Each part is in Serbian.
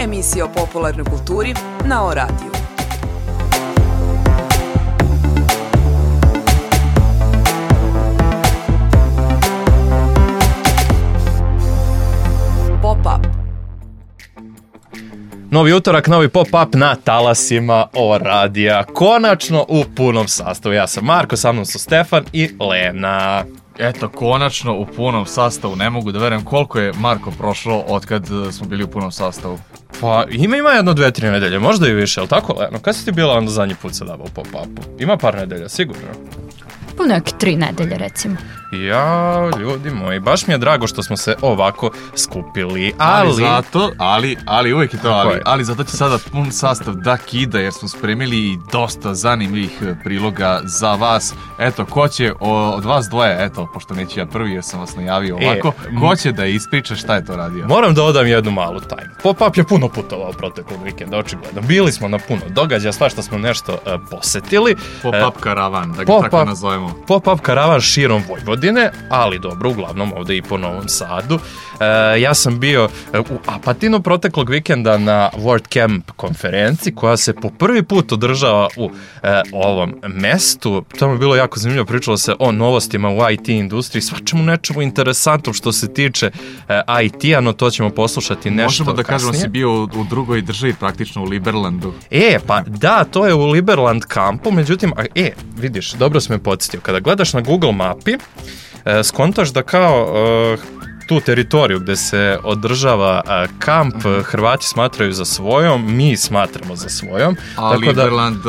emisija o popularnoj kulturi na O-radiju. Pop-up. Novi utorak, novi pop-up na talasima O-radija. Konačno u punom sastavu. Ja sam Marko, sa mnom su Stefan i Lena. Eto, konačno u punom sastavu. Ne mogu da verujem koliko je Marko prošlo od kad smo bili u punom sastavu. Pa ima 1-2-3 nedelje, možda i više, ali tako Leno? Kad si ti bila onda zadnji put sada u pop-upu? Ima par nedelja, sigurno. Po neke 3 nedelje, recimo. Ja, ljudi moji, baš mi je drago što smo se ovako skupili, ali uvijek je to ali zato će sada pun sastav da kida, jer smo spremili i dosta zanimljivih priloga za vas. Eto, ko će od vas dvoje, eto, pošto neću ja prvi jer sam vas najavio ovako, ko će da ispriča šta je to radio? Moram da odam jednu malu tajnu. Pop-up je puno putovao proteklog vikenda, očigledno. Bili smo na puno događaja, svašta smo nešto posetili. Pop-up karavan, da ga tako nazovemo. Pop-up karavan širom Vojvodine, ali dobro, uglavnom ovdje i po Novom Sadu. Ja sam bio u Apatinu proteklog vikenda na WordCamp konferenciji koja se po prvi put održava u ovom mestu. Tamo je bilo jako zanimljivo, pričalo se o novostima u IT industriji, svačemu nečemu interesantnom što se tiče IT-a, no to ćemo poslušati nešto kasnije. Možemo da kažemo si bio u drugoj državi, praktično u Liberlandu. Pa da, to je u Liberland kampu, međutim, vidiš, dobro si me podsjetio, kada gledaš na Google mapi, skontaš da kao tu teritoriju gdje se održava kamp Hrvati smatraju za svojom, mi smatramo za svojom. A tako Liberland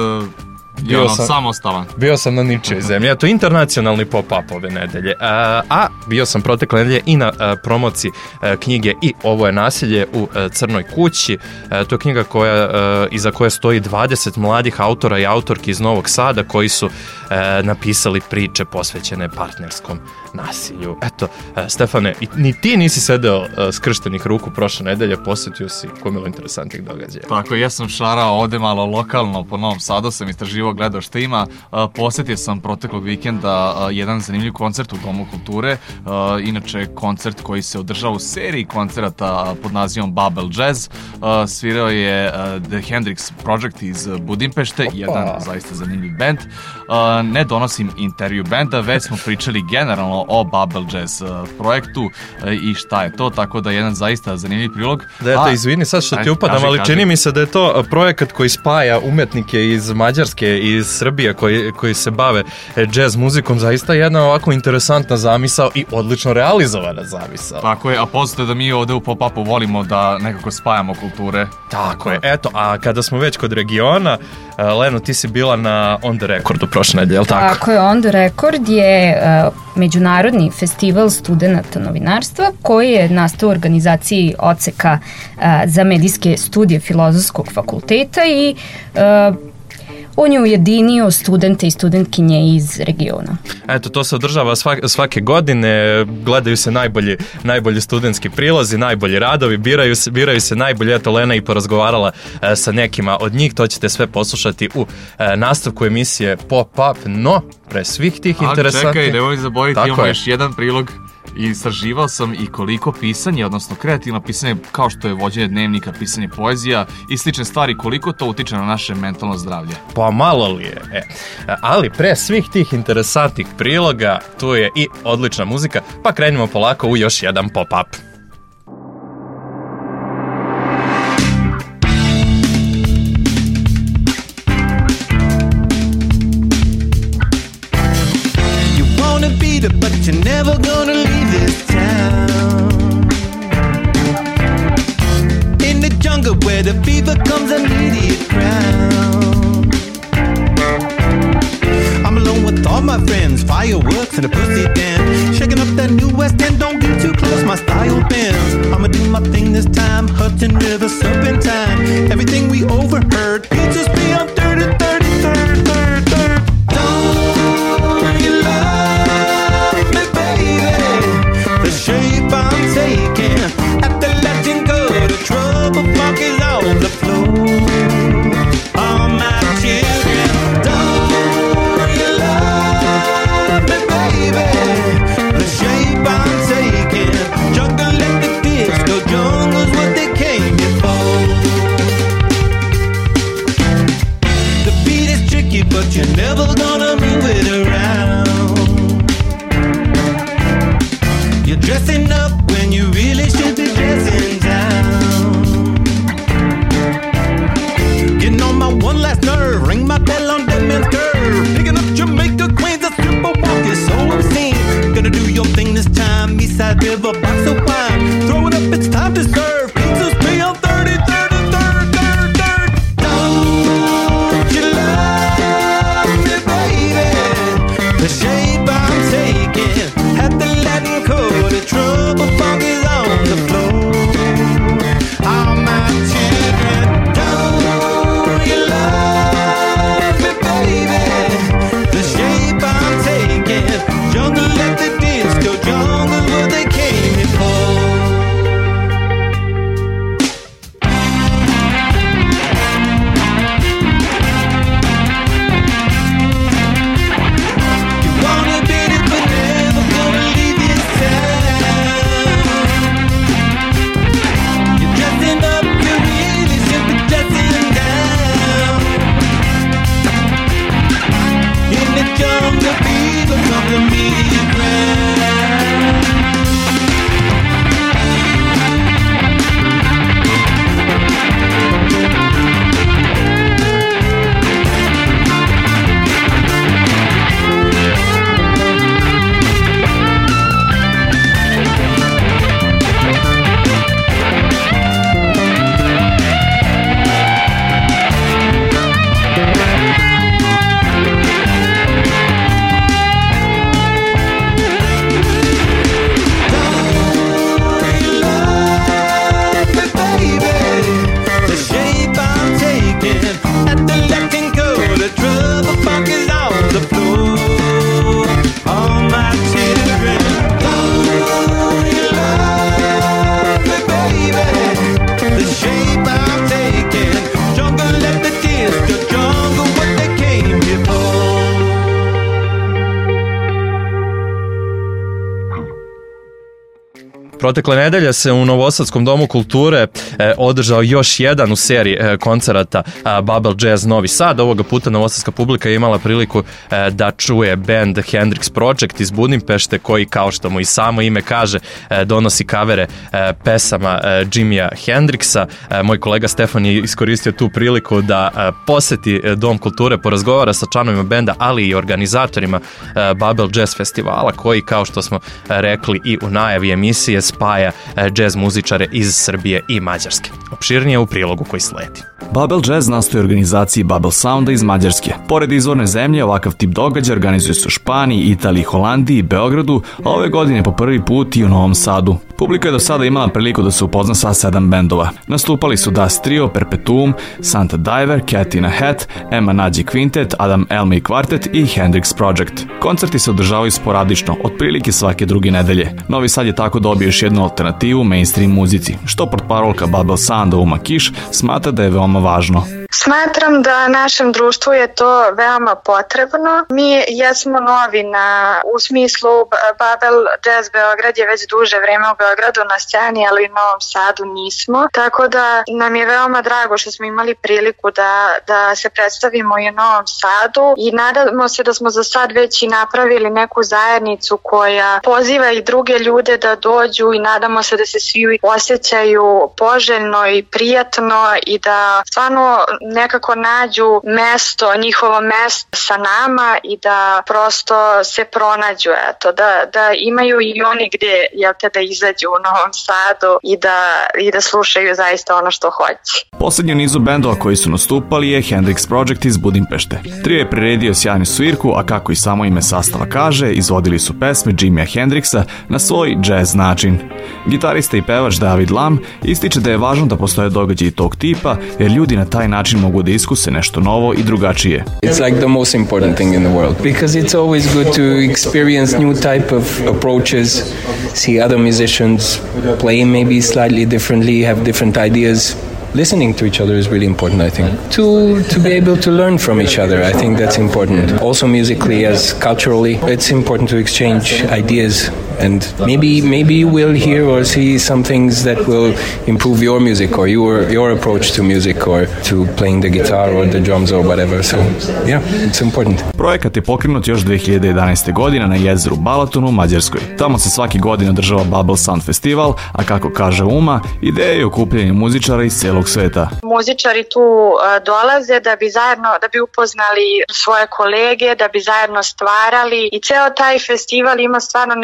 je ono samostalan. Bio sam na ničijoj zemlji. To je internacionalni pop-up ove nedelje. A bio sam protekle nedelje i na promociji knjige I ovo je nasilje u Crnoj kući. To je knjiga iza koje stoji 20 mladih autora i autorki iz Novog Sada koji su napisali priče posvećene partnerskom nasilju. Eto, Stefane, ni ti nisi sedeo skrštenih ruku prošle nedelje, posjetio si gomilu interesantnih događaja. Tako, ja sam šarao ovde malo lokalno po Novom Sadu, sam istraživao, gledao šta ima. Posjetio sam proteklog vikenda jedan zanimljiv koncert u Domu kulture, inače koncert koji se održao u seriji koncerata pod nazivom Bubble Jazz. Svirao je The Hendrix Project iz Budimpešte, jedan zaista zanimljiv band. Ne donosim intervju benda, već smo pričali generalno o Bubble Jazz projektu i šta je to, tako da jedan zaista zanimljiv prilog. Da, izvini sad što ti upadam, ali čini mi se da je to projekat koji spaja umetnike iz Mađarske i iz Srbije koji se bave jazz muzikom, zaista jedna ovako interesantna zamisao i odlično realizovana zamisao. Tako je, a postoje da mi ovde u Pop-upu volimo da nekako spajamo kulture. Tako je, eto, a kada smo već kod regiona, Leno, ti si bila na On The Recordu prošle nedelje, je li tako? Tako je, On The Record je međunarodni festival studenata novinarstva koji je nastao u organizaciji odseka za medijske studije Filozofskog fakulteta i on je ujedinio studente i studentkinje iz regiona. Eto, to se održava svake godine, gledaju se najbolji studentski prilozi, najbolji radovi, biraju se najbolji. Eto, Lena i porazgovarala sa nekima od njih, to ćete sve poslušati u nastavku emisije Pop-up, no pre svih tih interesantnih... Ali čekaj, nemoj zaboraviti, imamo još jedan prilog. Istraživao sam i koliko pisanje, odnosno kreativno pisanje, kao što je vođenje dnevnika, pisanje poezija i slične stvari, koliko to utiče na naše mentalno zdravlje. Pa malo li je. Ali pre svih tih interesantnih priloga, tu je i odlična muzika, pa krenimo polako u još jedan pop-up. But you're never gonna leave this town. In the jungle where the fever comes immediate crown. I'm alone with all my friends, fireworks and a pussy dance. Shaking up that new West End, don't get too close, my style bends. I'ma do my thing this time, Hudson River, serpentine. Everything we overheard, you just be on 30, 30, 30, 30, 30. Don't you love me, baby? The shape I'm taking, after letting go, the trouble funk is on the floor. All my children, don't you love me, baby? The shape I'm side with a box of wine. Throw it up, it's time to serve. Pizza's beyond 30, 30, 30, 30, 30. Don't you love me, baby? The shape I'm taking at the Latin Quarter. Trouble funk is on the floor. All my children, don't you love me, baby? The shape I'm taking, jungle at the disco, jungle's what they came here for. You wanna be it, but never gonna leave this town. You're dressing up, you really should be dressing down. In the jungle, people come to meet your ground. Protekle nedelje se u Novosadskom domu kulture održao još jedan u seriji koncerata Bubble Jazz Novi Sad. Ovoga puta novosadska publika je imala priliku da čuje band Hendrix Project iz Budimpešte, koji, kao što mu i samo ime kaže, donosi kavere pesama Jimija Hendrixa. Moj kolega Stefan je iskoristio tu priliku da poseti Dom kulture, porazgovara sa članovima benda, ali i organizatorima Bubble Jazz festivala, koji, kao što smo rekli i u najavi emisije, spaja džez muzičare iz Srbije i Mađarske. Opširnije u prilogu koji sledi. Bubble Jazz nastoji u organizaciji Bubble Sounda iz Mađarske. Pored izvorne zemlje, ovakav tip događaja organizuje se u Španiji, Italiji, Holandiji, Beogradu, a ove godine po prvi put i u Novom Sadu. Publika je do sada imala priliku da se upozna sa 7 bendova. Nastupali su Das Trio, Perpetuum, Santa Diver, Cat in a Hat, Emma Nađi Quintet, Adam Elmi Quartet i Hendrix Project. Koncerti se održavaju sporadično, otprilike svake druge nedelje. Novi Sad je tako dobio još jednu alternativu mainstream muzici, što portparolka Bubble Sounda Uma Kiš smatra da je veoma važno. Smatram da našem društvu je to veoma potrebno. Mi jesmo novi u smislu Bubble Jazz Beograd je već duže vreme u Beogradu na sceni, ali u Novom Sadu nismo. Tako da nam je veoma drago što smo imali priliku da se predstavimo i u Novom Sadu i nadamo se da smo za sad već i napravili neku zajednicu koja poziva i druge ljude da dođu i nadamo se da se svi osjećaju poželjno i prijatno i da stvarno nekako nađu njihovo mesto sa nama i da prosto se pronađu, da imaju i oni gde da izađu u Novom Sadu i da slušaju zaista ono što hoće. Poslednji nizu bendova koji su nastupali je Hendrix Project iz Budimpešte. Trio je priredio sjajnu svirku, a kako i samo ime sastava kaže, izvodili su pesme Jimija Hendrixa na svoj jazz način. Gitarista i pevač David Lam ističe da je važno da postoje događaji tog tipa, jer ljudi na taj način mogu da iskuse nešto novo i drugačije. It's like the most important thing in the world because it's always good to experience new type of approaches, see other musicians play maybe slightly differently, have different ideas. Listening to each other is really important, I think. To be able to learn from each other, I think that's important. Also musically as culturally, it's important to exchange ideas and maybe you will hear or see some things that will improve your music or your approach to music or to playing the guitar or the drums or whatever. So, yeah, it's important. Projekat je pokrenut još 2011. godine na jezeru Balatonu u Mađarskoj. Tamo se svaki godin održava Bubble Sound Festival, a kako kaže Uma, ideja je okupljanje muzičara iz celog sveta. Muzičari tu dolaze da bi upoznali svoje kolege, da bi zajedno stvarali i ceo taj festival ima stvarno neku čar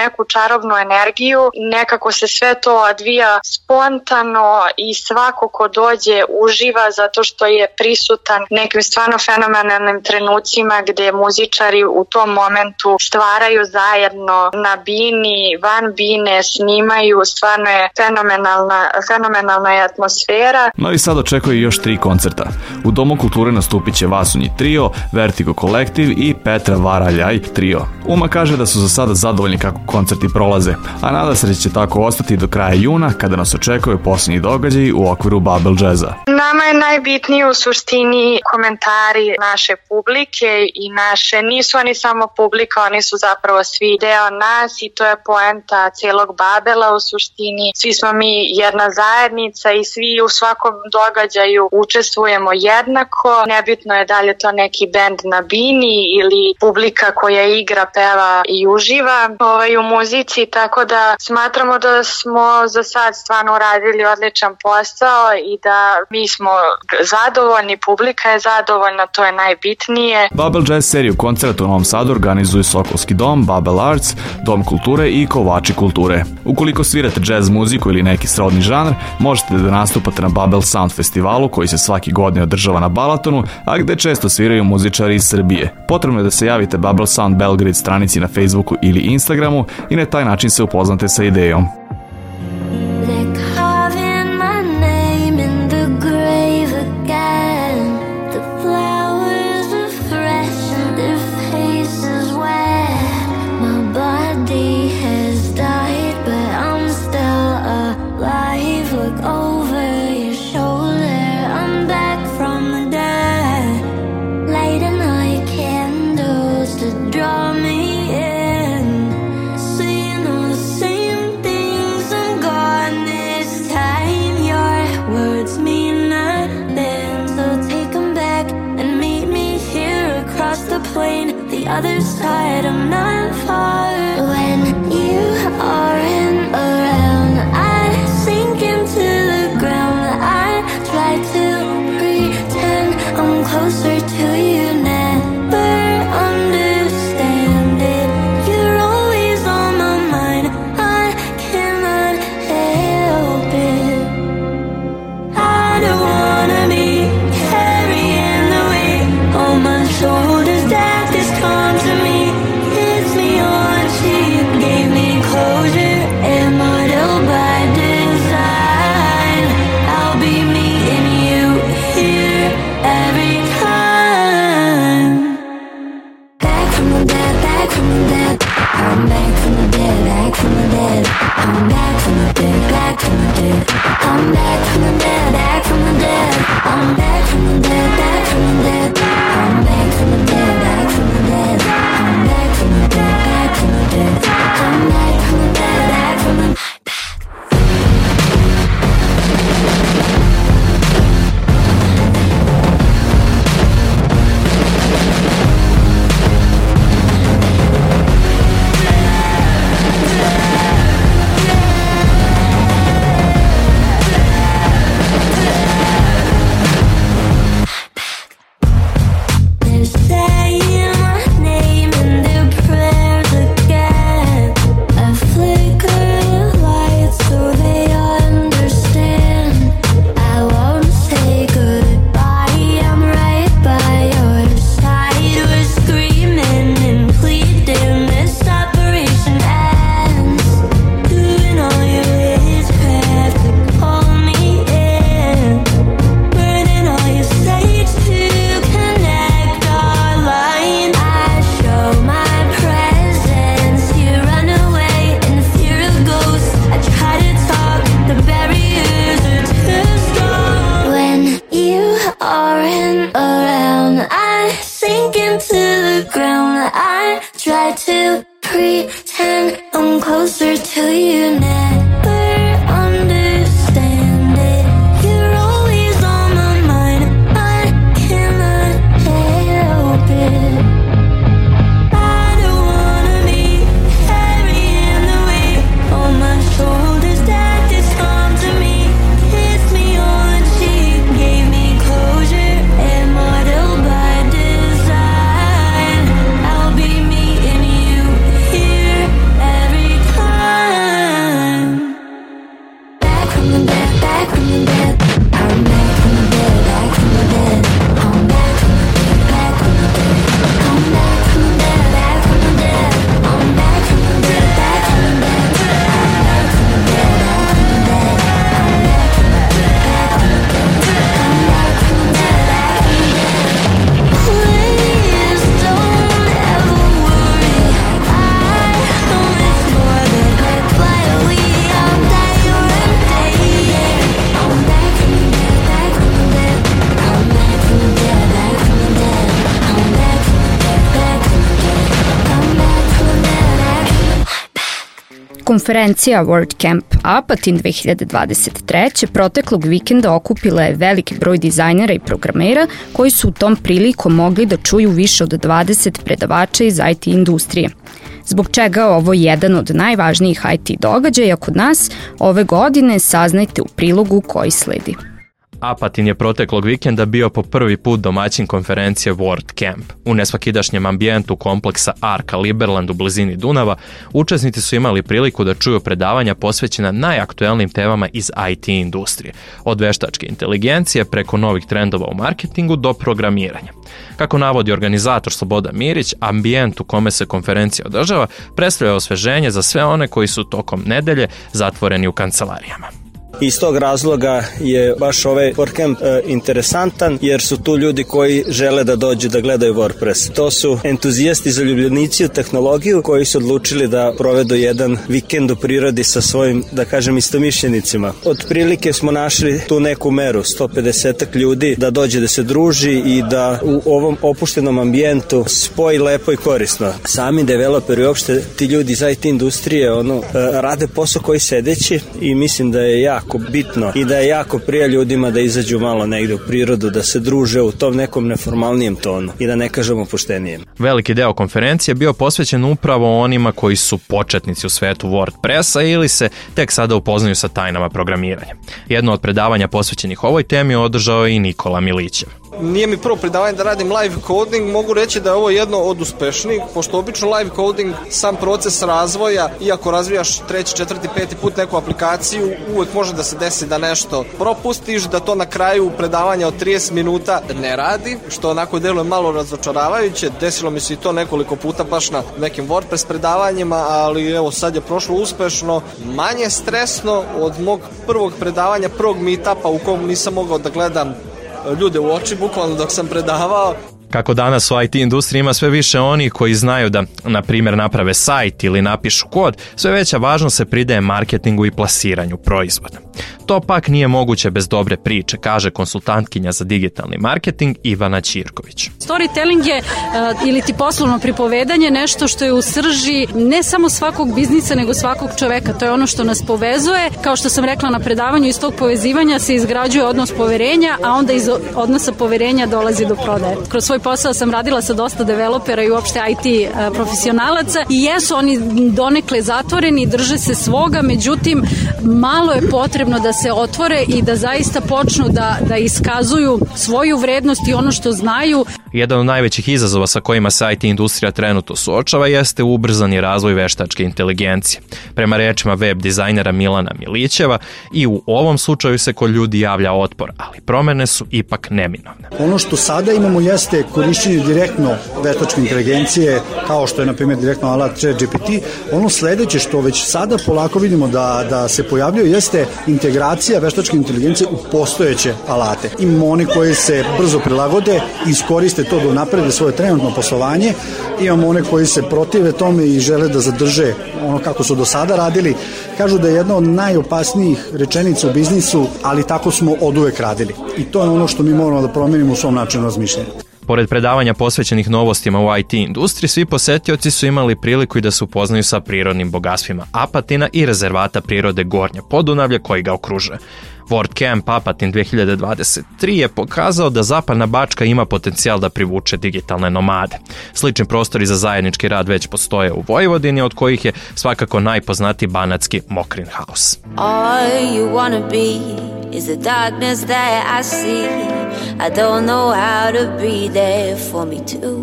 čarobnu energiju. Nekako se sve to odvija spontano i svako ko dođe uživa zato što je prisutan nekim stvarno fenomenalnim trenucima gdje muzičari u tom momentu stvaraju zajedno na bini, van bine, snimaju, stvarno je fenomenalna je atmosfera. Novi Sad očekuje još 3 koncerta. U Domu kulture nastupit će Vasunji trio, Vertigo kolektiv i Petra Varaljaj trio. Uma kaže da su za sada zadovoljni kako koncerti prolaze, a nada se da će tako ostati do kraja juna kada nas očekuje posljednji događaj u okviru Bubble Jazza. Nama je najbitnije u suštini komentari naše publike i nisu oni samo publika, oni su zapravo svi deo nas i to je poenta cijelog Babela u suštini. Svi smo mi jedna zajednica i svi u svakom događaju učestvujemo jednako. Nebitno je da li je to neki bend na bini ili publika koja igra, peva i uživa u muzici, tako da smatramo da smo za sad stvarno uradili odličan posao i da mi smo zadovoljni, publika je zadovoljna, to je najbitnije. Bubble Jazz seriju koncerta u Novom Sadu organizuju Sokolski dom, Bubble Arts, Dom kulture i Kovači kulture. Ukoliko svirate jazz muziku ili neki srodni žanr, možete da nastupate na Bubble Sound festivalu koji se svaki godine održava na Balatonu, a gde često sviraju muzičari iz Srbije. Potrebno je da se javite Bubble Sound Belgrade stranici na Facebooku ili Instagramu i na taj način se upoznate sa idejom. Other side, I'm not far. When you aren't around, I sink into the ground. I try to pretend I'm closer to you. Never understand it. You're always on my mind. I cannot help it. I don't wanna be carrying the weight on my shoulders. That this comes to me, hits me on Konferencija WordCamp Apatin 2023. proteklog vikenda okupila je veliki broj dizajnera i programera koji su u tom prilikom mogli da čuju više od 20 predavača iz IT industrije. Zbog čega je ovo jedan od najvažnijih IT događaja kod nas ove godine, saznajte u prilogu koji sledi. Apatin je proteklog vikenda bio po prvi put domaćin konferencije WordCamp. U nesvakidašnjem ambijentu kompleksa Arka Liberland u blizini Dunava, učesnici su imali priliku da čuju predavanja posvećena najaktuelnijim temama iz IT industrije, od veštačke inteligencije preko novih trendova u marketingu do programiranja. Kako navodi organizator Slobodan Mirić, ambijent u kome se konferencija održava predstavlja osveženje za sve one koji su tokom nedelje zatvoreni u kancelarijama. Iz tog razloga je baš ovaj WordCamp interesantan, jer su tu ljudi koji žele da dođu da gledaju WordPress. To su entuzijasti, zaljubljenici u tehnologiju koji su odlučili da provedu jedan vikend u prirodi sa svojim, da kažem, istomišljenicima. Otprilike smo našli tu neku meru, 150 ljudi da dođe da se druži i da u ovom opuštenom ambijentu spoji lepo i korisno. Sami developeri, uopšte ti ljudi iz IT industrije, rade posao koji sedeći i mislim da je jako bitno i da je jako prija ljudima da izađu malo negde u prirodu, da se druže u tom nekom neformalnijem tonu i da ne kažemo opuštenijem. Veliki deo konferencije bio posvećen upravo onima koji su početnici u svetu WordPressa ili se tek sada upoznaju sa tajnama programiranja. Jedno od predavanja posvećenih ovoj temi održao je i Nikola Milićev. Nije mi prvo predavanje da radim live coding, mogu reći da je ovo jedno od uspešnijih, pošto obično live coding, sam proces razvoja, iako razvijaš 3., 4., 5. put neku aplikaciju, uvek može da se desi da nešto propustiš, da to na kraju predavanja od 30 minuta ne radi, što onako deluje malo razočaravajuće. Desilo mi se i to nekoliko puta baš na nekim WordPress predavanjima, ali evo sad je prošlo uspešno, manje stresno od mog prvog predavanja, prvog meetupa u kom nisam mogao da gledam ljude u oči, bukvalno dok sam predavao. Kako danas u IT industriji ima sve više onih koji znaju da, na primjer, naprave sajt ili napišu kod, sve veća važnost se pridaje marketingu i plasiranju proizvoda. To pak nije moguće bez dobre priče, kaže konsultantkinja za digitalni marketing Ivana Ćirković. Storytelling je ili ti poslovno pripovedanje nešto što je u srži ne samo svakog biznisa, nego svakog čoveka. To je ono što nas povezuje. Kao što sam rekla na predavanju, iz tog povezivanja se izgrađuje odnos poverenja, a onda iz odnosa poverenja dolazi do prodaje. Kroz svoj posao sam radila sa dosta developera i uopšte IT profesionalaca i jesu oni donekle zatvoreni, drže se svoga, međutim malo je potrebno da se otvore i da zaista počnu da iskazuju svoju vrednost i ono što znaju. Jedan od najvećih izazova sa kojima se IT industrija trenutno suočava jeste ubrzani razvoj veštačke inteligencije. Prema rečima web dizajnera Milana Milićeva, i u ovom slučaju se kod ljudi javlja otpor, ali promene su ipak neminovne. Ono što sada imamo jeste korišćenje direktno veštačke inteligencije, kao što je na primjer direktno alat ChatGPT. Ono sledeće što već sada polako vidimo da se pojavljaju jeste integracija veštačke inteligencije u postojeće alate. Imamo oni koji se brzo prilagode i iskoriste to da unaprede svoje trenutno poslovanje. Imamo one koji se protive tome i žele da zadrže ono kako su do sada radili. Kažu da je jedna od najopasnijih rečenica u biznisu, ali tako smo oduvek radili. I to je ono što mi moramo da promenimo u svom načinu razmišljanja. Pored predavanja posvećenih novostima u IT industriji, svi posetioci su imali priliku i da se upoznaju sa prirodnim bogatstvima Apatina i rezervata prirode Gornje Podunavlje koji ga okružuje. WordCamp Apatin 2023 je pokazao da Zapadna Bačka ima potencijal da privuče digitalne nomade. Slični prostori za zajednički rad već postoje u Vojvodini, od kojih je svakako najpoznatiji banatski Mokrin House. All you wanna be is the darkness that I see. I don't know how to be there for me too.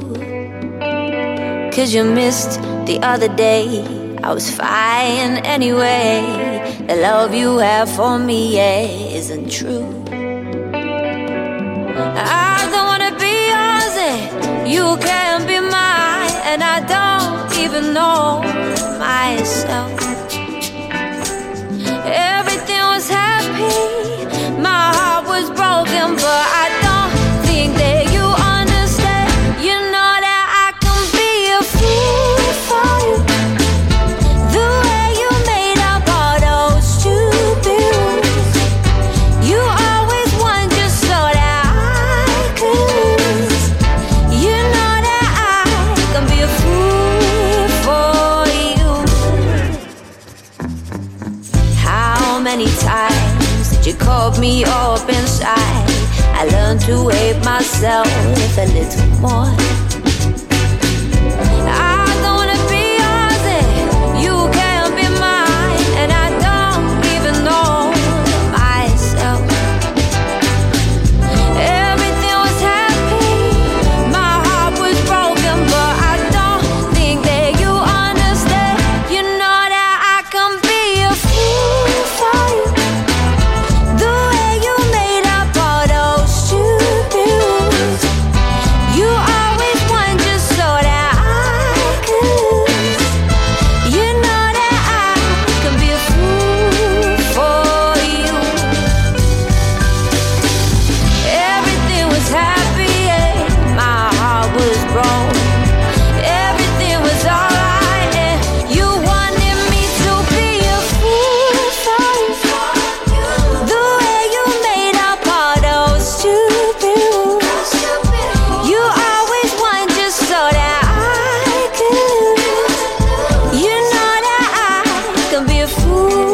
'Cause you missed the other day, I was fine anyway. The love you have for me, yeah, isn't true. I don't wanna be yours, you can't be mine, and I don't even know myself. Everything was happy, my heart was broken, but I don't think that you understand. You know that I can be a fool for you. The way you made up all those stupid rules. You always won just so that I could lose. You know that I can be a fool for you. many times that you called me up inside. I learned to hate myself a little more. I don't wanna be yours and you can't be mine, and I don't even know myself. Everything was happy, my heart was broken, but I don't think that you understand. You know that I can be a fool for you, the way you made up all those stupid rules. You always want just so that I could lose. You know that I can be a fool for you. Everything was happy and my heart was broke. Everything was alright and you wanted me to be a fool for you, the way you made up all those stupid rules. You always want just so that I could lose. You know that I can be a fool.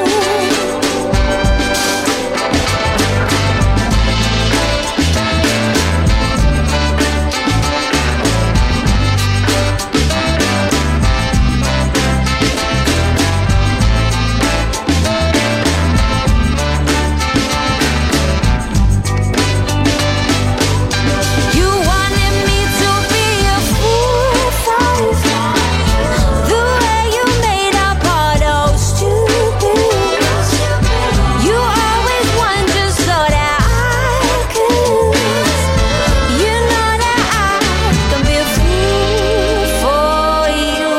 You wanted me to be a fool for you, the way you made up all those stupid rules. You always want just so that I could lose. You know that I can be a fool for you.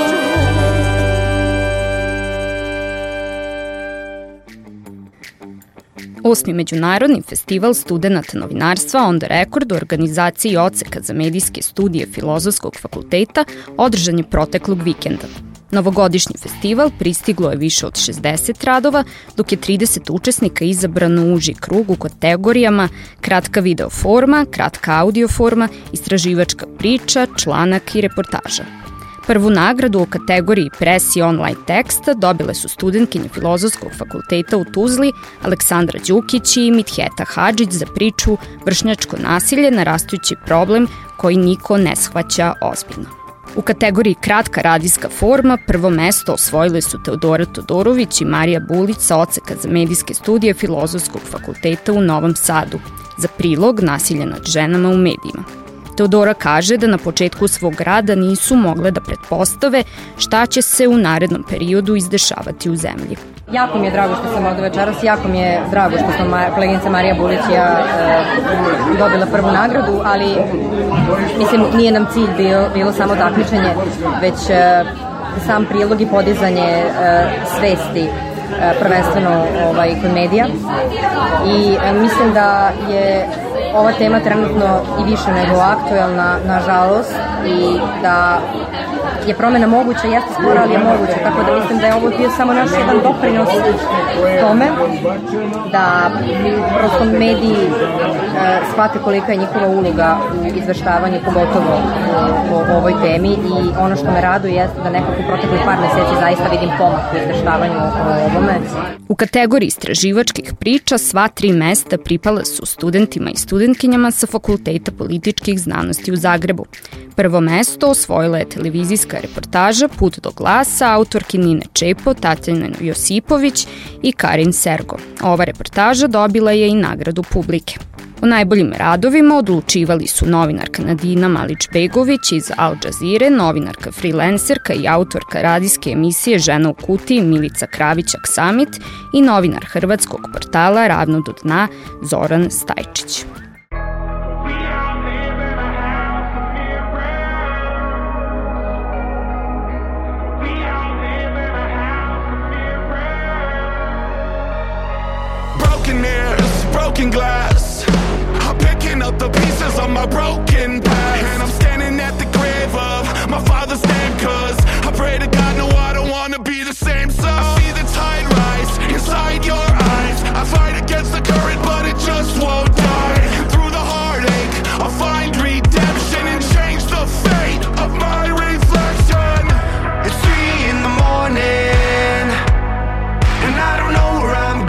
8. Međunarodni festival studenata novinarstva On the Record u organizaciji Odseka za medijske studije Filozofskog fakulteta održan je proteklog vikenda. Novogodišnji festival pristiglo je više od 60 radova, dok je 30 učesnika izabrano u uži krug u kategorijama kratka video forma, kratka audio forma, istraživačka priča, članak i reportaža. Prvu nagradu u kategoriji pres i online teksta dobile su studentkinje Filozofskog fakulteta u Tuzli Aleksandra Đukić i Mitheta Hadžić za priču Vršnjačko nasilje, narastujući problem koji niko ne shvaća ozbiljno. U kategoriji kratka radijska forma prvo mesto osvojile su Teodora Todorović i Marija Bulić sa Odseka za medijske studije Filozofskog fakulteta u Novom Sadu za prilog nasilja nad ženama u medijima. Teodora kaže da na početku svog rada nisu mogle da pretpostave šta će se u narednom periodu izdešavati u zemlji. Jako mi je drago što sam ovde večeras, jako mi je drago što smo koleginica Marija Bulić i ja dobila prvu nagradu, ali mislim nije nam cilj bilo samo takmičenje, već sam prilog i podizanje svesti prvenstveno kod medija i mislim da je ova tema trenutno i više nego aktuelna, nažalost, i da je promena moguća, jeste spora, ali je moguća, tako da mislim da je ovo bio samo naš jedan doprinos tome da prosto mediji shvate kolika je njihova uloga u izveštavanju, pogotovo o ovoj temi, i ono što me raduje jeste da nekako u proteklih par meseci zaista vidim pomak u izveštavanju o ovome. U kategoriji istraživačkih priča sva 3 mesta pripala su studentima i studentkinjama sa Fakulteta političkih znanosti u Zagrebu. Prvo mesto osvojila je televizijska reportaža Put do glasa autorki Nine Čepo, Tatjana Josipović i Karin Sergo. Ova reportaža dobila je i nagradu publike. O najboljim radovima odlučivali su novinarka Nadina Malić-Begović iz Al Jazeere, novinarka freelancerka i autorka radijske emisije Žena u kutiji Milica Kravić-Aksamit i novinar hrvatskog portala Ravno do dna Zoran Stajčić. Broken glass, I'm picking up the pieces of my broken past, and I'm standing at the grave of my father's name, cause I pray to God, no, I don't wanna be the same. So I see the tide rise inside your eyes, I fight against the current but it just won't die. Through the heartache I'll find redemption and change the fate of my reflection. It's 3 in the morning and I don't know where I'm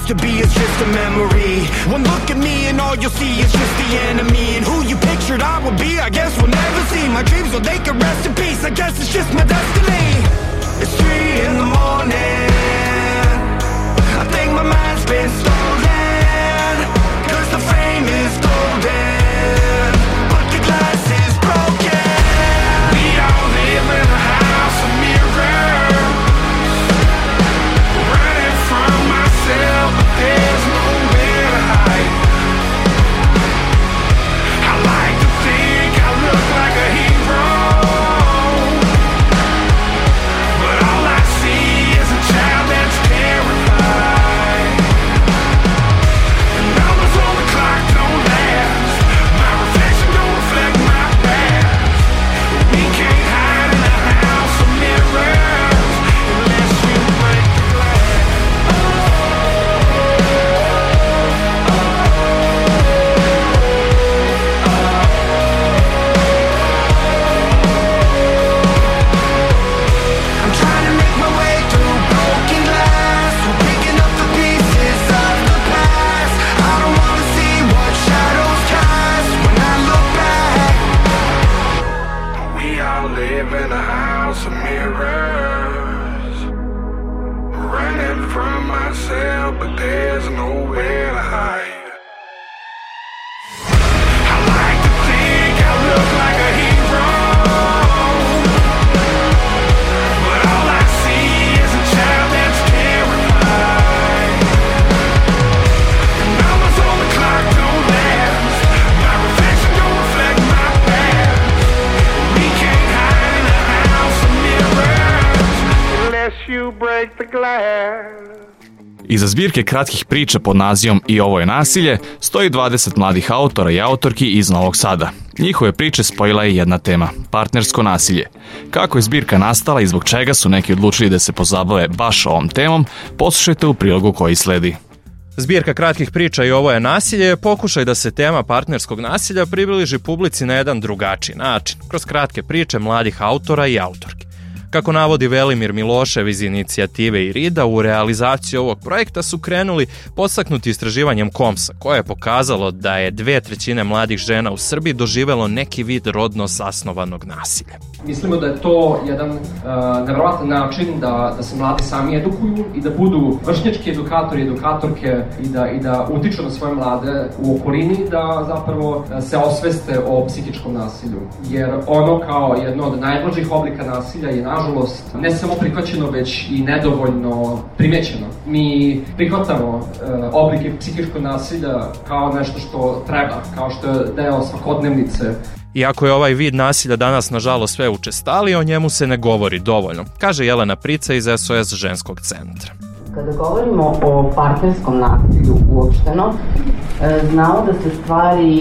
used to be is just a memory. One look at me and all you'll see is just the enemy. And who you pictured I would be, I guess we'll never see. My dreams, so they can rest in peace, I guess it's just my destiny. It's 3 in the morning, I think my mind's been stolen, 'cause the frame is golden, but the glass is broken. We all live in a house of mirrors, running from myself, but there's nowhere to hide. I like to think I look like a hero, but all I see is a child that's terrified. And numbers on the clock don't last, my reflection don't reflect my past. We can't hide in a house of mirrors unless you break the glass. I'm trying to make my way through broken glass, we're picking up the pieces of the past. I don't wanna see what shadows cast when I look back. We all live in a house of mirrors, running from myself, but there's nowhere to hide. I like to think I look like a hero, but all I see is a child that's terrified. And numbers on the clock don't last, my reflection don't reflect my past. We can't hide in a house of mirrors unless you break the glass. Iza zbirke kratkih priča pod nazivom I ovo je nasilje stoji 20 mladih autora i autorki iz Novog Sada. Njihove priče spojila je jedna tema – partnersko nasilje. Kako je zbirka nastala i zbog čega su neki odlučili da se pozabave baš ovom temom, poslušajte u prilogu koji sledi. Zbirka kratkih priča I ovo je nasilje je pokušaj da se tema partnerskog nasilja približi publici na jedan drugačiji način, kroz kratke priče mladih autora i autorki. Kako navodi Velimir Milošev iz inicijative IRIDA, u realizaciju ovog projekta su krenuli podstaknuti istraživanjem KOMS-a, koje je pokazalo da je 2/3 mladih žena u Srbiji doživelo neki vid rodno zasnovanog nasilja. Mislimo da je to jedan nevjerovatan način da se mladi sami edukuju i da budu vršnjački edukatori i edukatorke i da utiču na svoje mlade u okolini, da zapravo se osveste o psihičkom nasilju. Jer ono kao jedno od najblažih oblika nasilja je nažalost ne samo prihvaćeno, već I nedovoljno primećeno. Mi prihvatamo oblike psihičkog nasilja kao nešto što treba, kao što je deo svakodnevnice. Iako je ovaj vid nasilja danas nažalost sve učestaliji, o njemu se ne govori dovoljno, kaže Jelena Prica iz SOS ženskog centra. Kada govorimo o partnerskom nasilju uopšteno, znamo da se stvari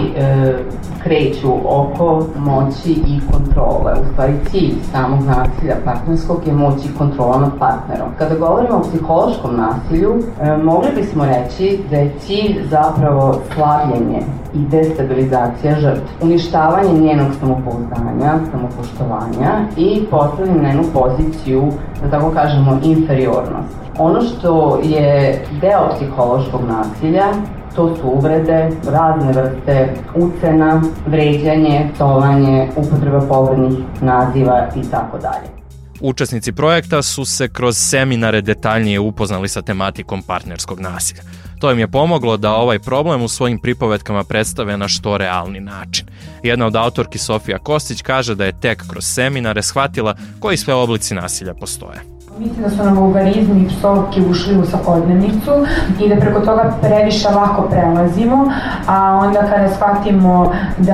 kreću oko moći I kontrole. U stvari cilj samog nasilja partnerskog je moć I kontrola nad partnerom. Kada govorimo o psihološkom nasilju, mogli bismo reći da je cilj zapravo slabljenje I destabilizacija žrtve, uništavanje njenog samopouzdanja, samopoštovanja I postavljanje na jednu poziciju, da tako kažemo, inferiornost. Ono što je deo psihološkog nasilja, to su uvrede, razne vrste ucena, vređanje, psovanje, upotreba pogrdnih naziva I tako dalje. Učesnici projekta su se kroz seminare detaljnije upoznali sa tematikom partnerskog nasilja. To im je pomoglo da ovaj problem u svojim pripovetkama predstave na što realni način. Jedna od autorki Sofija Kostić kaže da je tek kroz seminare shvatila koji sve oblici nasilja postoje. Mislim da su nam vulgarizmi I psovke ušli u svakodnevnicu I da preko toga previše lako prelazimo, a onda kada shvatimo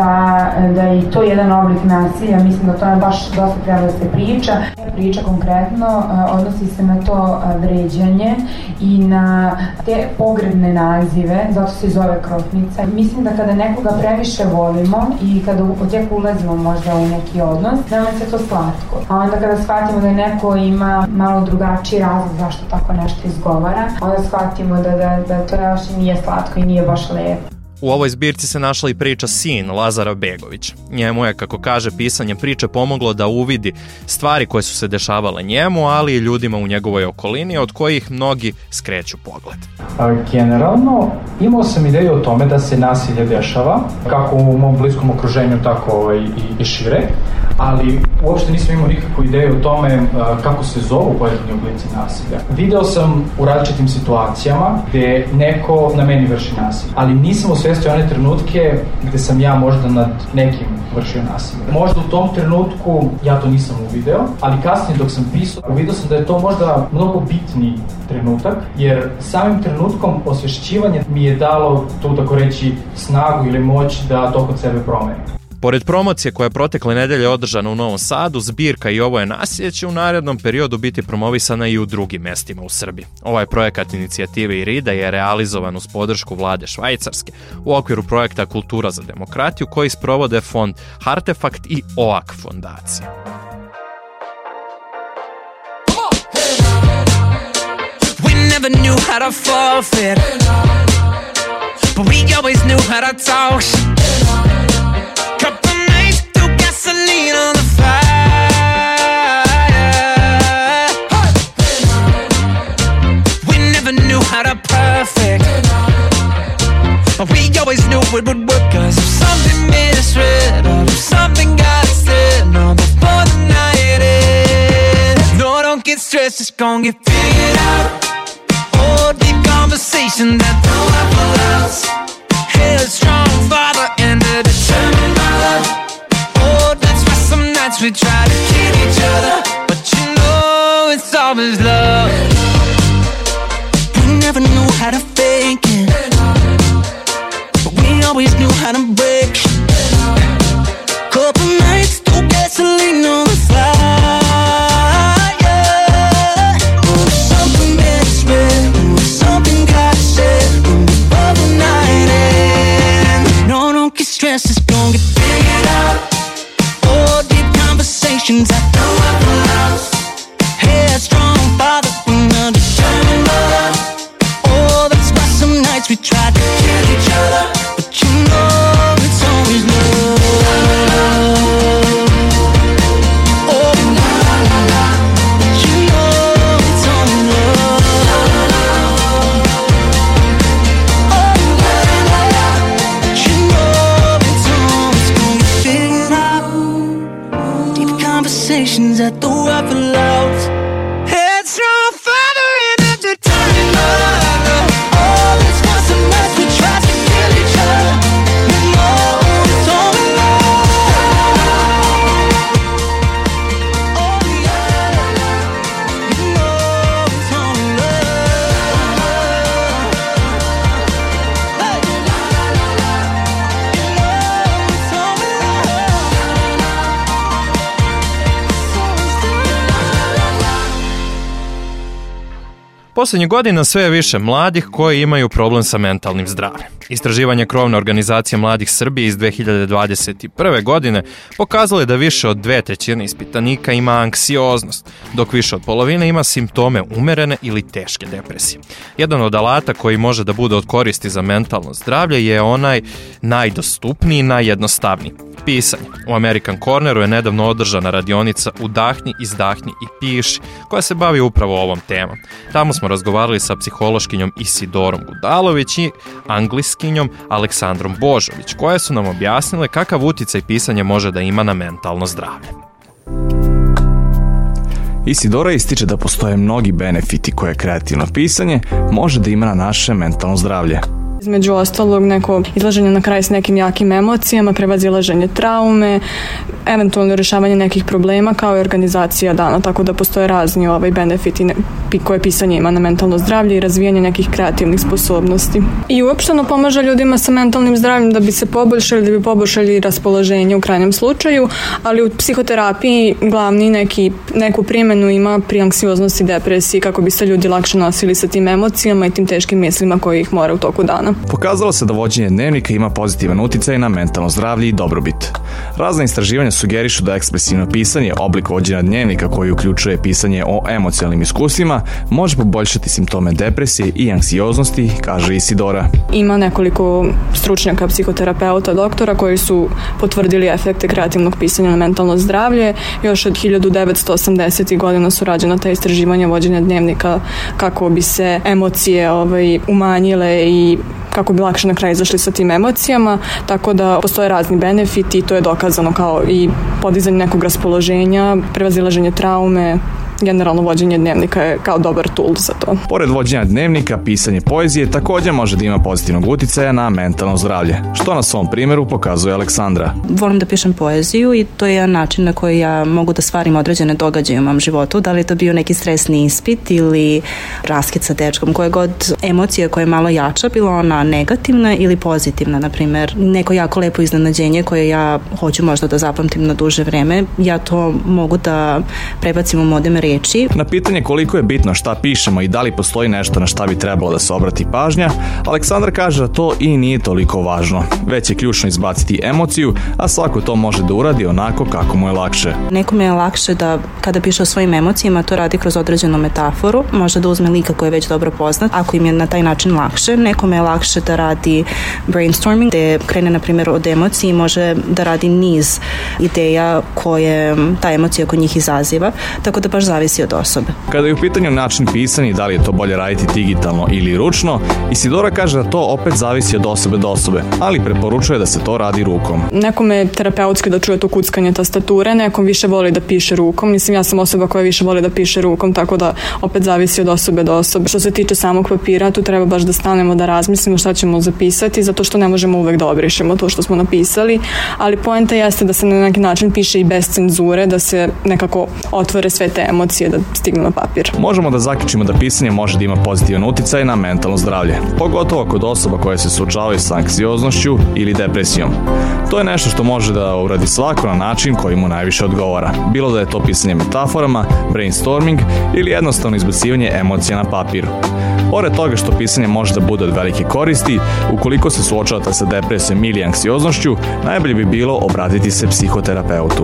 da je I to jedan oblik nasilja, mislim da to nam baš dosta treba da se priča. Priča konkretno odnosi se na to vređanje I na te pogrebne nazive, zato se zove krotnica. Mislim da kada nekoga previše volimo I kada tek ulazimo možda u neki odnos, nama se to slatko. A onda kada shvatimo da neko ima malo drugačiji razlog zašto tako nešto izgovara, onda shvatimo da to još nije slatko I nije baš lepo. U ovoj zbirci se našla i priča Sin Lazara Begovića. Njemu je, kako kaže, pisanje priče pomoglo da uvidi stvari koje su se dešavale njemu, ali i ljudima u njegovoj okolini, od kojih mnogi skreću pogled. Generalno, imao sam ideju o tome da se nasilje dešava, kako u mom bliskom okruženju, tako i šire, ali uopšte nisam imao nikakvu ideju o tome kako se zovu pojedini oblici nasilja. Video sam u različitim situacijama gde neko na meni vrši nasilje, ali nisam osvestio one trenutke gde sam ja možda nad nekim vršio nasilje. Možda u tom trenutku ja to nisam uvideo, ali kasnije dok sam pisao, uvideo sam da je to možda mnogo bitniji trenutak, jer samim trenutkom osvešćivanja mi je dalo tu, tako reći, snagu ili moć da to kod sebe promenim. Pored promocije koja je protekle nedelje održana u Novom Sadu, zbirka I ovo je nasilje će u narednom periodu biti promovisana i u drugim mestima u Srbiji. Ovaj projekat inicijative IRIDA je realizovan uz podršku vlade Švajcarske u okviru projekta Kultura za demokratiju koji sprovode fond Hartefakt I OAK fondacija. Never knew how to forfeit, but we always knew how to talk. Couple nights threw gasoline on the fire. We never knew how to perfect, but we always knew it would work. 'Cause if something misread or if something got said, no, before the night ends, no, don't get stressed, it's gonna get figured out. Deep conversation that don't have a loss. Headstrong father and a determined mother. Oh, that's why some nights we try to kill each other, but you know it's always love. We never knew how to fake it, but we always knew how to break. Couple nights through gasoline on the fire. Stress is gonna get figured out. Oh, deep conversations that don't have a loss. Headstrong father and a determined mother. Oh, that's why some nights we try to kill each other, but you know it's always love. Oh, la la la la, but you know it's always love. Oh, la la la, but you know. Conversations at the upper loud. Headstrong father and a determined mother. Oh, that's why some nights we try to kill each other. You know it's only love. Oh yeah, you know it's only love. Hey, la la la la, you know it's only love. Poslednjih godina sve je više mladih koji imaju problem sa mentalnim zdravljem. Istraživanje krovne organizacije Mladih Srbije iz 2021. godine pokazalo je da više od 2/3 ispitanika ima anksioznost, dok više od polovine ima simptome umerene ili teške depresije. Jedan od alata koji može da bude od koristi za mentalno zdravlje je onaj najdostupniji i najjednostavniji. Pisanje. U American Corneru je nedavno održana radionica Udahni, izdahni I piši, koja se bavi upravo ovom temom. Tamo smo razgovarali sa psihološkinjom Isidorom Gudalović I anglistkinjom Aleksandrom Božović, koje su nam objasnile kakav uticaj pisanje može da ima na mentalno zdravlje. Isidora ističe da postoje mnogi benefiti koje kreativno pisanje može da ima na naše mentalno zdravlje. Između ostalog, neko izlaženje na kraj s nekim jakim emocijama, prevazilaženje traume, eventualno rješavanje nekih problema kao i organizacija dana, tako da postoje razni benefiti koje pisanje ima na mentalno zdravlje i razvijanje nekih kreativnih sposobnosti. I uopšteno pomaže ljudima sa mentalnim zdravljem da bi se poboljšali, da bi poboljšali raspoloženje u krajnjem slučaju, ali u psihoterapiji glavni neku primjenu ima pri anksioznosti i depresiji kako bi se ljudi lakše nosili sa tim emocijama i tim teškim mislima koji ih mora u toku dana. Pokazalo se da vođenje dnevnika ima pozitivan uticaj na mentalno zdravlje i dobrobit. Razna istraživanja sugerišu da ekspresivno pisanje, oblik vođenja dnevnika koji uključuje pisanje o emocionalnim iskustvima, može poboljšati simptome depresije i anksioznosti, kaže Isidora. Ima nekoliko stručnjaka, psihoterapeuta, doktora koji su potvrdili efekte kreativnog pisanja na mentalno zdravlje. Još od 1980. godina su rađena ta istraživanja vođenja dnevnika kako bi se emocije umanjile i kako bi lakše na kraju izašli sa tim emocijama, tako da postoje razni benefiti i to je dokazano kao i podizanje nekog raspoloženja, prevazilaženje traume, generalno vođenje dnevnika je kao dobar tool za to. Pored vođenja dnevnika, pisanje poezije također može da ima pozitivnog uticaja na mentalno zdravlje, što na svom primjeru pokazuje Aleksandra. Volim da pišem poeziju i to je jedan način na koji ja mogu da stvarim određene događaje u mom životu, da li je to bio neki stresni ispit ili raskid sa dečkom, koje god emocija koja je malo jača, bila ona negativna ili pozitivna, na primjer neko jako lepo iznenađenje koje ja hoću možda da zapamtim na duže vreme, ja to mogu da prebacim u modem reči. Na pitanje koliko je bitno šta pišemo i da li postoji nešto na šta bi trebalo da se obrati pažnja, Aleksandar kaže da to i nije toliko važno. Već je ključno izbaciti emociju, a svako to može da uradi onako kako mu je lakše. Nekome je lakše da kada piše o svojim emocijama to radi kroz određenu metaforu, može da uzme lika koji je već dobro poznat, ako im je na taj način lakše. Nekome je lakše da radi brainstorming, gde krene na primjer od emocije i može da radi niz ideja koje ta emocija kod njih izaziva, tako da baš zavisi od osobe. Kada je u pitanju način pisanja i da li je to bolje raditi digitalno ili ručno, Isidora kaže da to opet zavisi od osobe do osobe, ali preporučuje da se to radi rukom. Nekom je terapeutski da čuje to kuckanje tastature, nekom više voli da piše rukom. Mislim, ja sam osoba koja više voli da piše rukom, tako da opet zavisi od osobe do osobe. Što se tiče samog papira, tu treba baš da stanemo da razmislimo šta ćemo zapisati, zato što ne možemo uvek da obrišemo to što smo napisali, ali poenta jeste da se na neki način piše i bez cenzure, da se nekako otvore sve te emocije da stignu na papir. Možemo da zaključimo da pisanje može da ima pozitivan uticaj na mentalno zdravlje, pogotovo kod osoba koje se suočavaju sa anksioznošću ili depresijom. To je nešto što može da uradi svako na način koji mu najviše odgovara, bilo da je to pisanje metaforama, brainstorming ili jednostavno izbacivanje emocija na papir. Pored toga što pisanje može da bude od velike koristi, ukoliko se suočavate sa depresijom ili anksioznošću, najbolje bi bilo obratiti se psihoterapeutu.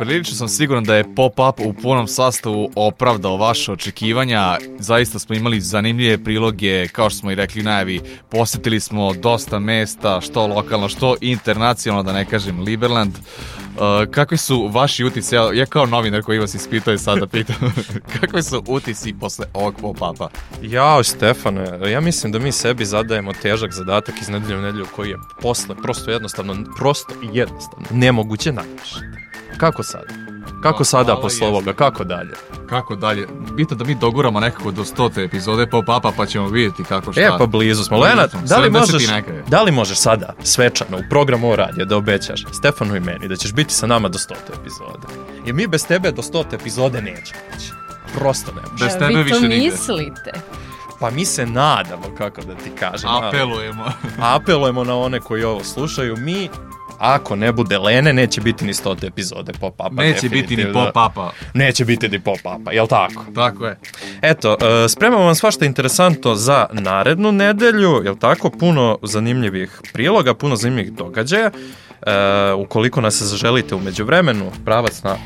prilično sam siguran da je Pop-Up u punom sastavu opravdao vaše očekivanja. Zaista smo imali zanimljive priloge, kao što smo i rekli u najavi, posjetili smo dosta mesta, što lokalno, što internacionalno, da ne kažem Liberland. Kakvi su vaši utisci? Ja kao novinar koji vas ispitao i sada pitam, kakvi su utisci posle ovog Pop-Upa? Jao, Stefane, ja mislim da mi sebi zadajemo težak zadatak iz nedelje u nedelju koji je posle prosto jednostavno nemoguće navršiti. Kako sad? Kako sada posle ovoga? Kako dalje? Kako dalje? Bitno da mi doguramo nekako do 100. epizode Pop-Upa pa ćemo vidjeti kako šta. Pa blizu smo. Lena, da li možeš sada svečano u programu o radiju da obećaš Stefanu i meni da ćeš biti sa nama do 100. epizode? Jer mi bez tebe do 100. epizode nećemo ići. Prosto ne može. Bez tebe više nigde. Vi to mislite? Pa mi se nadamo, kako da ti kažem. Apelujemo na one koji ovo slušaju. Mi, ako ne bude Lene, neće biti ni 100. epizode Pop-Upa. Neće biti ni Pop-Upa. Neće biti ni Pop-Upa, jel tako? Tako je. Eto, spremamo vam svašta interesantno za narednu nedelju, jel tako? Puno zanimljivih priloga, puno zanimljivih događaja. Ukoliko nas želite u međuvremenu, pravac na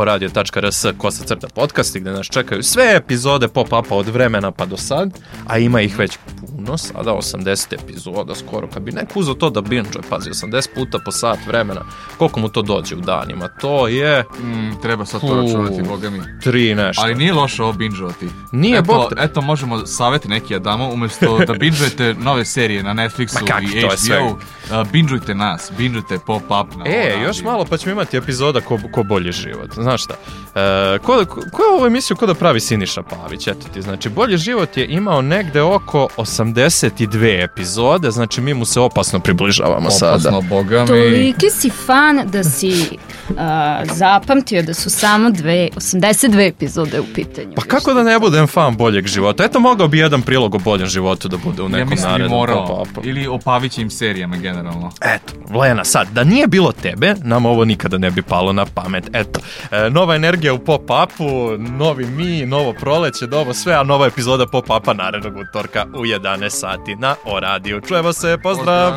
oradio.rs/podcast gdje nas čekaju sve epizode Pop-Upa od vremena pa do sad, a ima ih već puno, sada 80 epizoda skoro, kad bi neko uzeo to da binge-uje, pazi, 80 puta po sat vremena, koliko mu to dođe u danima, to je... treba sad to računati, boga mi. 3 nešto. Ali nije loše ovo binge-ovati. Nije, eto, možemo savjeti neki da damo, umjesto da binge-ujete nove serije na Netflixu i HBO, binge-ujte nas, binge-ujte Pop-Up na još malo pa ćemo imati epizoda ko bolji život. Znaš šta, ko je ovu emisiju ko da pravi Siniša Pavić, eto ti, znači Bolji život je imao negde oko 82 epizode, znači mi mu se opasno približavamo sada. Opasno, boga mi. Toliki si fan da si zapamtio da su samo 82 epizode u pitanju. Pa kako da ne budem fan Boljeg života? Eto, mogao bi jedan prilog o Boljem životu da bude u nekom narednom Pop-Upu. Ili o Pavićim serijama generalno. Eto, Lena, sad, da nije bilo tebe, nam ovo nikada ne bi palo na pamet. Eto, nova energija u Pop-Upu, novi mi, novo proleće, novo sve, a nova epizoda Pop-Upa narednog utorka u 11 sati na O radiju. Čujemo se, pozdrav!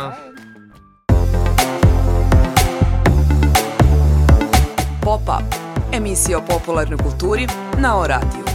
Pop-Up, emisija o popularnoj kulturi na O radiju.